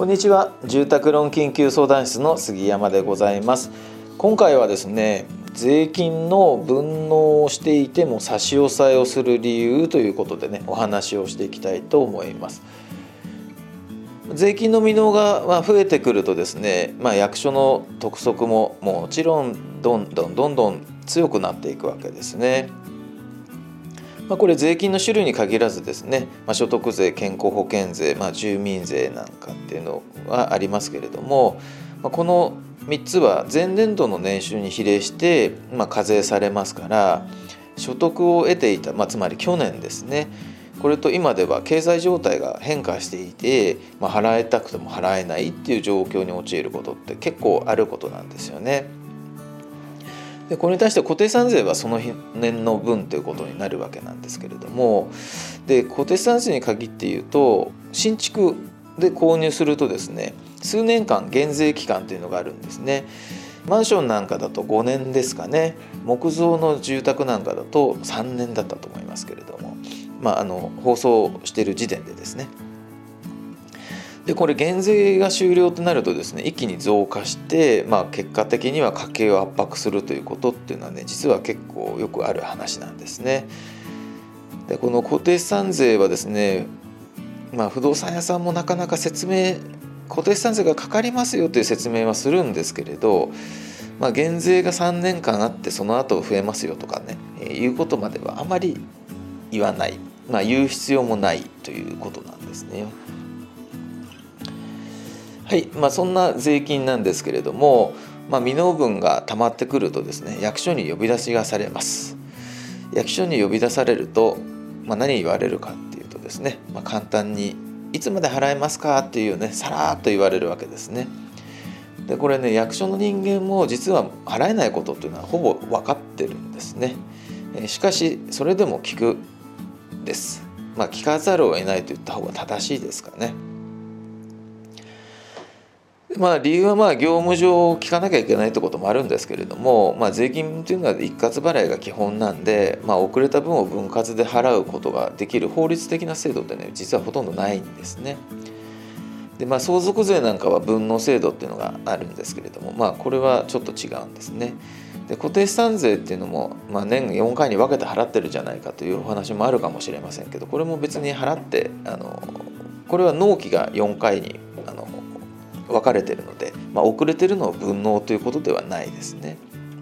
こんにちは。住宅ローン緊急相談室の杉山でございます。今回はですね、税金の分納をしていても差し押さえをする理由ということでね、お話をしていきたいと思います。税金の未納が増えてくるとですね、役所の督促ももちろんどんどん強くなっていくわけですね。これ税金の種類に限らずですね、所得税、健康保険税、住民税なんかっていうのはありますけれども、この3つは前年度の年収に比例して、課税されますから、所得を得ていた、つまり去年ですね、これと今では経済状態が変化していて、払いたくても払えないっていう状況に陥ることって結構あることなんですよね。でこれに対して固定資産税はその年の分ということになるわけなんですけれども、で固定資産税に限って言うと、新築で購入するとですね、数年間減税期間というのがあるんですね。マンションなんかだと5年ですかね。木造の住宅なんかだと3年だったと思いますけれども、放送している時点でですね。でこれ減税が終了となるとですね、一気に増加して、結果的には家計を圧迫するということっていうのはね、実は結構よくある話なんですね。でこの固定資産税はですね、不動産屋さんもなかなか固定資産税がかかりますよという説明はするんですけれど、減税が3年間あってその後増えますよとかね、いうことまではあまり言わない、言う必要もないということなんですね。はい、そんな税金なんですけれども、未納分がたまってくるとですね、役所に呼び出しがされます。役所に呼び出されると、何言われるかっていうとですね、簡単にいつまで払えますかっていうね、さらっと言われるわけですね。でこれね、役所の人間も実は払えないことっていうのはほぼ分かってるんですね。しかしそれでも聞くです。聞かざるを得ないと言った方が正しいですかね。理由は業務上聞かなきゃいけないってこともあるんですけれども、税金っていうのは一括払いが基本なんで、遅れた分を分割で払うことができる法律的な制度ってね、実はほとんどないんですね。で相続税なんかは分納制度っていうのがあるんですけれども、これはちょっと違うんですね。で固定資産税っていうのも、年4回に分けて払ってるじゃないかというお話もあるかもしれませんけど、これも別に払ってこれは納期が4回に分かれているので、遅れているのを分納ということではないですね。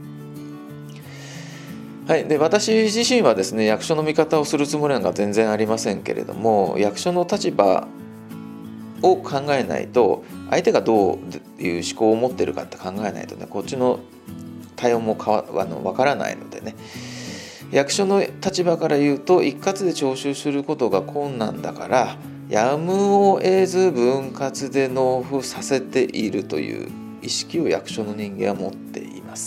はい、で私自身はですね、役所の味方をするつもりなんか全然ありませんけれども、役所の立場を考えないと、相手がどういう思考を持っているかって考えないとね、こっちの対応も分からないのでね、役所の立場から言うと、一括で徴収することが困難だから、やむを得ず分割で納付させているという意識を役所の人間は持っています。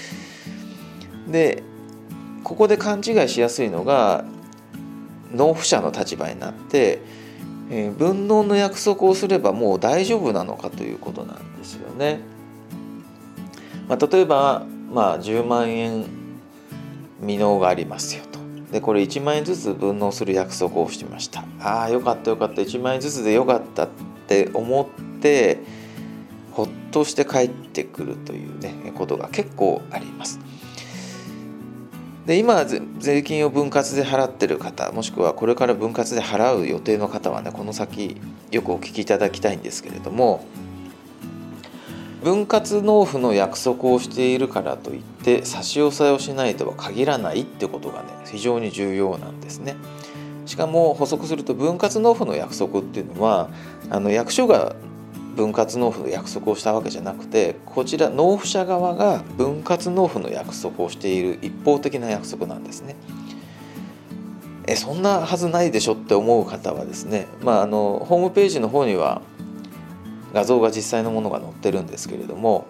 でここで勘違いしやすいのが、納付者の立場になって、分納の約束をすればもう大丈夫なのかということなんですよね。例えば、10万円未納がありますよと。でこれ1万円ずつ分納する約束をしました。よかった1万円ずつでよかったって思ってほっとして帰ってくるというね、ことが結構あります。で今税金を分割で払ってる方、もしくはこれから分割で払う予定の方はね、この先よくお聞きいただきたいんですけれども、分割納付の約束をしているからといって差し押さえをしないとは限らないってことがね、非常に重要なんですね。しかも補足すると、分割納付の約束っていうのは役所が分割納付の約束をしたわけじゃなくて、こちら納付者側が分割納付の約束をしている一方的な約束なんですね。そんなはずないでしょって思う方はですね、ホームページの方には画像が実際のものが載ってるんですけれども、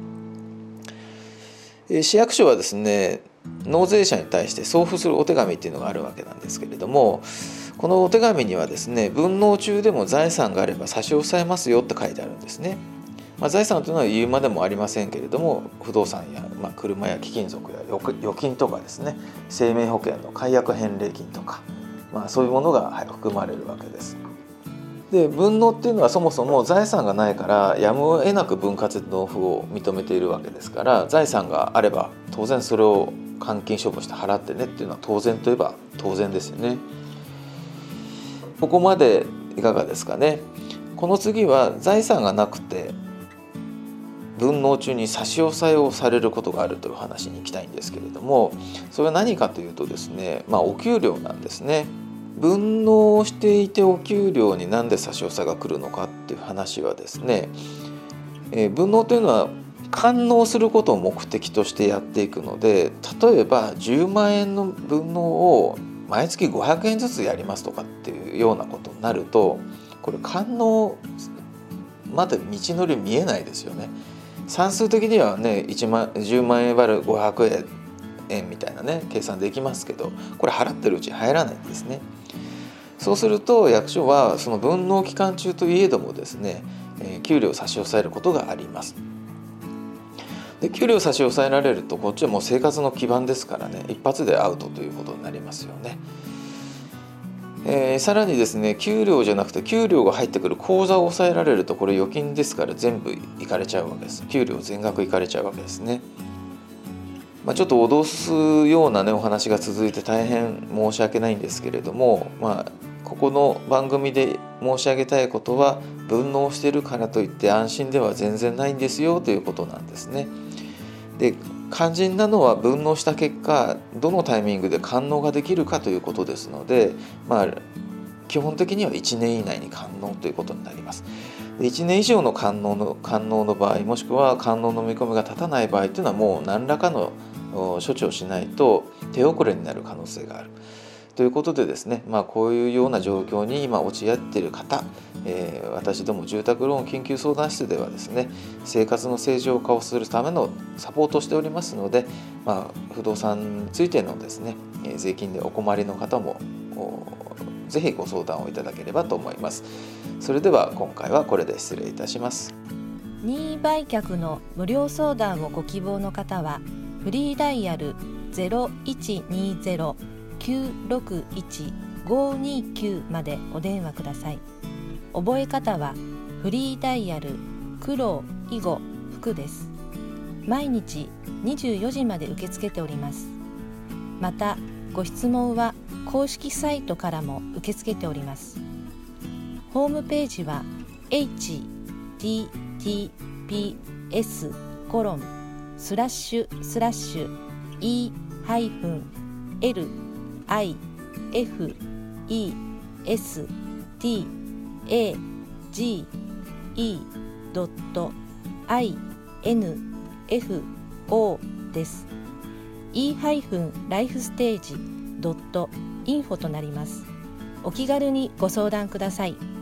市役所はですね、納税者に対して送付するお手紙っていうのがあるわけなんですけれども、このお手紙にはですね、分納中でも財産があれば差し押さえますよって書いてあるんですね。財産というのは言うまでもありませんけれども、不動産や、車や貴金属や預金とかですね、生命保険の解約返礼金とか、そういうものが含まれるわけです。 で分納っていうのはそもそも財産がないからやむを得なく分割納付を認めているわけですから、財産があれば当然それを換金処分して払ってねっていうのは当然といえば当然ですよね。ここまでいかがですかね。この次は財産がなくて分納中に差し押さえをされることがあるという話に行きたいんですけれども、それは何かというとですね、お給料なんですね。分納していてお給料になんで差し押さえが来るのかっていう話はですね、分納というのは完納することを目的としてやっていくので、例えば10万円の分納を毎月500円ずつやりますとかっていうようなことになると、これ完納まで道のり見えないですよね。算数的にはね10万円割る500円みたいなね計算できますけど、これ払ってるうちに入らないんですね。そうすると役所はその分納期間中といえどもですね、給料を差し押さえることがあります。で給料を差し押さえられるとこっちはもう生活の基盤ですからね、一発でアウトということになりますよね。さらにですね、給料じゃなくて給料が入ってくる口座を抑えられると、これ預金ですから全部いかれちゃうわけです。給料全額いかれちゃうわけですね。ちょっと脅すようなねお話が続いて大変申し訳ないんですけれども、ここの番組で申し上げたいことは、分納してるからといって安心では全然ないんですよということなんですね。で肝心なのは分納した結果どのタイミングで完納ができるかということですので、基本的には1年以内に完納ということになります。1年以上の完納の場合、もしくは完納の見込みが立たない場合というのはもう何らかの処置をしないと手遅れになる可能性があるということでですね、こういうような状況に今陥っている方、私ども住宅ローン緊急相談室ではですね、生活の正常化をするためのサポートをしておりますので、不動産についてのですね、税金でお困りの方もぜひご相談をいただければと思います。それでは今回はこれで失礼いたします。 任意売却の無料相談をご希望の方は、フリーダイヤル 0120-961-529 までお電話ください。覚え方はフリーダイヤル黒囲碁福です。毎日24時まで受け付けております。またご質問は公式サイトからも受け付けております。ホームページは https://e-lifestage.info です。e-lifestage.info となります。お気軽にご相談ください。